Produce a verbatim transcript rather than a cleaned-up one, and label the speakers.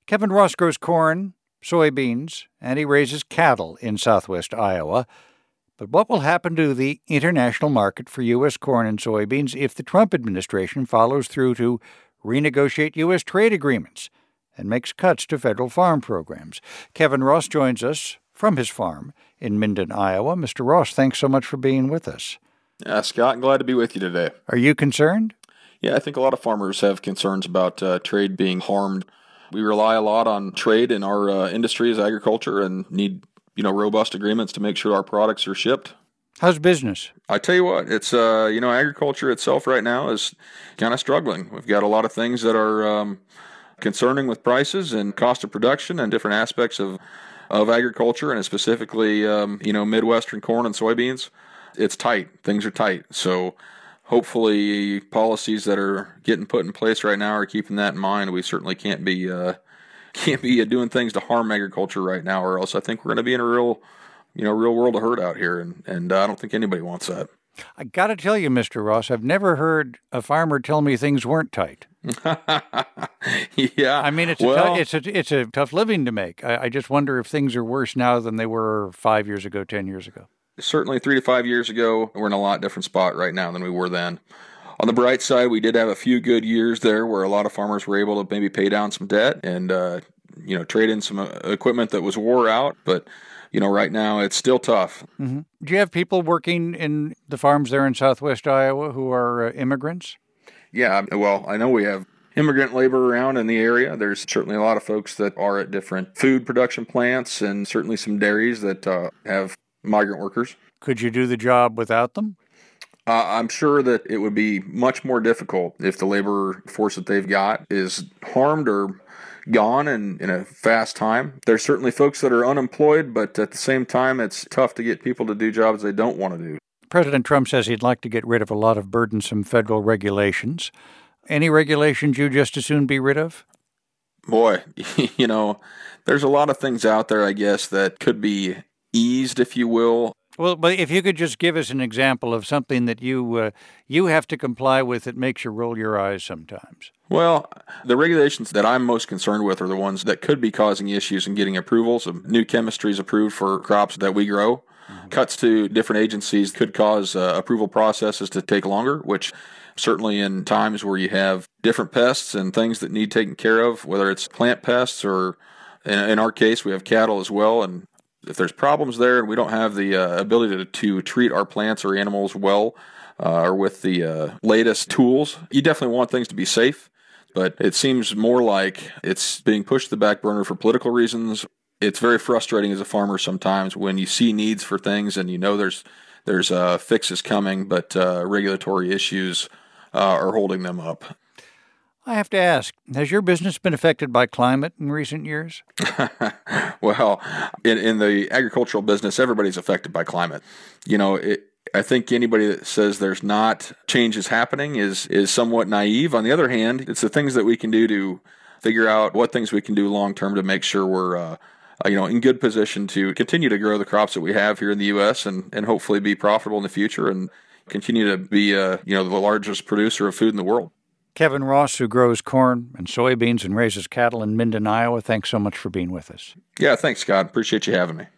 Speaker 1: Kevin Ross grows corn, soybeans, and he raises cattle in southwest Iowa. But what will happen to the international market for U S corn and soybeans if the Trump administration follows through to renegotiate U S trade agreements and makes cuts to federal farm programs? Kevin Ross joins us from his farm in Minden, Iowa. Mister Ross, thanks so much for being with us.
Speaker 2: Yeah, Scott, I'm glad to be with you today.
Speaker 1: Are you concerned?
Speaker 2: Yeah, I think a lot of farmers have concerns about uh, trade being harmed. We rely a lot on trade in our uh, industry as agriculture and need you know, robust agreements to make sure our products are shipped.
Speaker 1: How's business?
Speaker 2: I tell you what, it's, uh, you know, agriculture itself right now is kind of struggling. We've got a lot of things that are um, concerning with prices and cost of production and different aspects of, of agriculture, and specifically, um, you know, Midwestern corn and soybeans. It's tight. Things are tight. So hopefully policies that are getting put in place right now are keeping that in mind. We certainly can't be uh, can't be doing things to harm agriculture right now, or else I think we're going to be in a real, you know, real world of hurt out here, and and uh, I don't think anybody wants that.
Speaker 1: I got to tell you, Mister Ross, I've never heard a farmer tell me things weren't tight.
Speaker 2: Yeah,
Speaker 1: I mean, it's
Speaker 2: well,
Speaker 1: a t- it's a it's a tough living to make. I, I just wonder if things are worse now than they were five years ago, ten years ago.
Speaker 2: Certainly, three to five years ago, we're in a lot different spot right now than we were then. On the bright side, we did have a few good years there where a lot of farmers were able to maybe pay down some debt and, uh, you know, trade in some uh, equipment that was wore out. But, you know, right now it's still tough.
Speaker 1: Mm-hmm. Do you have people working in the farms there in southwest Iowa who are uh, immigrants?
Speaker 2: Yeah, well, I know we have immigrant labor around in the area. There's certainly a lot of folks that are at different food production plants and certainly some dairies that uh, have migrant workers.
Speaker 1: Could you do the job without them?
Speaker 2: Uh, I'm sure that it would be much more difficult if the labor force that they've got is harmed or gone in, in a fast time. There's certainly folks that are unemployed, but at the same time, it's tough to get people to do jobs they don't want to do.
Speaker 1: President Trump says he'd like to get rid of a lot of burdensome federal regulations. Any regulations you just as soon be rid of?
Speaker 2: Boy, you know, there's a lot of things out there, I guess, that could be eased, if you will.
Speaker 1: Well, but if you could just give us an example of something that you uh, you have to comply with that makes you roll your eyes sometimes.
Speaker 2: Well, the regulations that I'm most concerned with are the ones that could be causing issues in getting approvals of new chemistries approved for crops that we grow. Mm-hmm. Cuts to different agencies could cause uh, approval processes to take longer, which certainly in times where you have different pests and things that need taken care of, whether it's plant pests or in, in our case, we have cattle as well. And if there's problems there and we don't have the uh, ability to, to treat our plants or animals well uh, or with the uh, latest tools, you definitely want things to be safe. But it seems more like it's being pushed to the back burner for political reasons. It's very frustrating as a farmer sometimes when you see needs for things and you know there's there's uh, fixes coming, but uh, regulatory issues uh, are holding them up.
Speaker 1: I have to ask, has your business been affected by climate in recent years?
Speaker 2: Well, in, in the agricultural business, everybody's affected by climate. You know, it, I think anybody that says there's not changes happening is is somewhat naive. On the other hand, it's the things that we can do to figure out what things we can do long term to make sure we're uh, you know in good position to continue to grow the crops that we have here in the U S and, and hopefully be profitable in the future and continue to be uh, you know the largest producer of food in the world.
Speaker 1: Kevin Ross, who grows corn and soybeans and raises cattle in Minden, Iowa, thanks so much for being with us.
Speaker 2: Yeah, thanks, Scott. Appreciate you having me.